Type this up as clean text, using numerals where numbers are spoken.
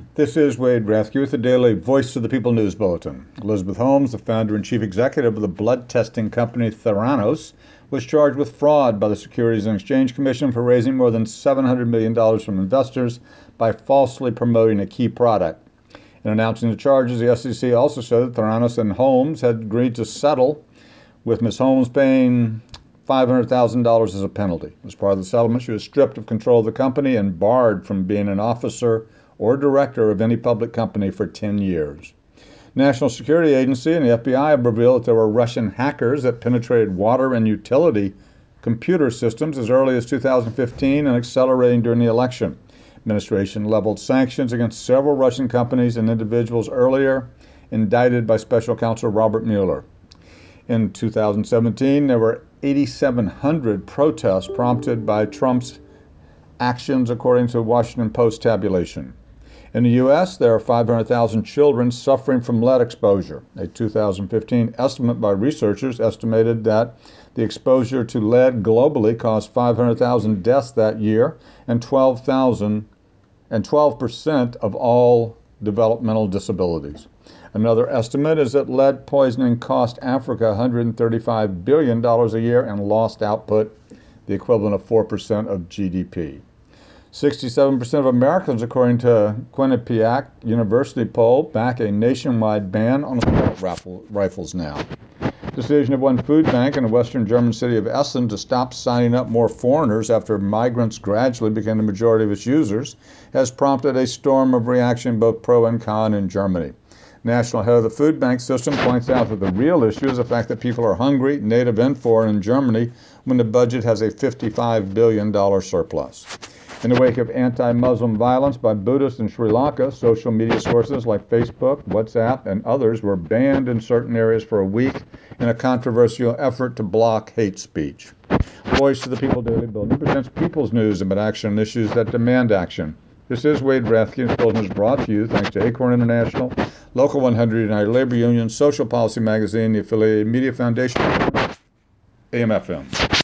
This is Wade Rathke with the daily Voice of the People News Bulletin. Elizabeth Holmes, the founder and chief executive of the blood testing company Theranos, was charged with fraud by the Securities and Exchange Commission for raising more than $700 million from investors by falsely promoting a key product. In announcing the charges, the SEC also said that Theranos and Holmes had agreed to settle, with Ms. Holmes paying $500,000 as a penalty. As part of the settlement, she was stripped of control of the company and barred from being an officer or director of any public company for 10 years. National Security Agency and the FBI have revealed that there were Russian hackers that penetrated water and utility computer systems as early as 2015 and accelerating during the election. Administration leveled sanctions against several Russian companies and individuals earlier indicted by Special Counsel Robert Mueller. In 2017, there were 8,700 protests prompted by Trump's actions, according to Washington Post tabulation. In the U.S., there are 500,000 children suffering from lead exposure. A 2015 estimate by researchers estimated that the exposure to lead globally caused 500,000 deaths that year and 12% of all developmental disabilities. Another estimate is that lead poisoning cost Africa $135 billion a year in lost output, the equivalent of 4% of GDP. 67% of Americans, according to Quinnipiac University poll, back a nationwide ban on assault rifles now. Decision of one food bank in the western German city of Essen to stop signing up more foreigners after migrants gradually became the majority of its users has prompted a storm of reaction, both pro and con, in Germany. National head of the food bank system points out that the real issue is the fact that people are hungry, native and foreign, in Germany when the budget has a $55 billion surplus. In the wake of anti-Muslim violence by Buddhists in Sri Lanka, social media sources like Facebook, WhatsApp, and others were banned in certain areas for a week in a controversial effort to block hate speech. Voice of the People Daily Bulletin presents people's news about action and issues that demand action. This is Wade Rathke, and this bulletin is brought to you thanks to Acorn International, Local 100 United Labor Union, Social Policy Magazine, the affiliated Media Foundation, AM/FM.